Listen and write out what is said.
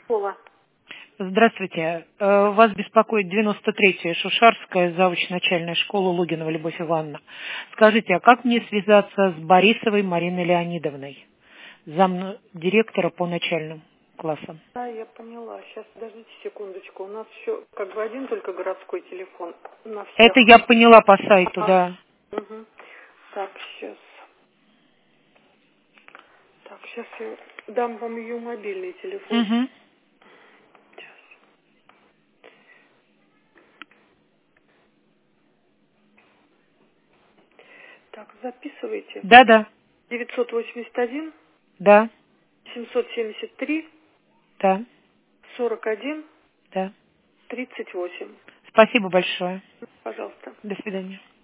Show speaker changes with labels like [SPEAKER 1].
[SPEAKER 1] Пола.
[SPEAKER 2] Здравствуйте. Вас беспокоит 93-я Шушарская, завуч начальной школы Логинова Любовь Ивановна. Скажите, а как мне связаться с Борисовой Мариной Леонидовной, зам директора по начальным классам?
[SPEAKER 1] Да, я поняла. Сейчас, подождите секундочку. У нас еще как бы один только городской телефон на всех.
[SPEAKER 2] Это я поняла по сайту, да.
[SPEAKER 1] Угу. Так, сейчас я дам вам ее мобильный телефон.
[SPEAKER 2] Угу.
[SPEAKER 1] Сейчас. Так, записывайте.
[SPEAKER 2] Да.
[SPEAKER 1] 981
[SPEAKER 2] Да.
[SPEAKER 1] 773
[SPEAKER 2] Да.
[SPEAKER 1] 41
[SPEAKER 2] Да.
[SPEAKER 1] 38.
[SPEAKER 2] Спасибо большое.
[SPEAKER 1] Пожалуйста.
[SPEAKER 2] До свидания.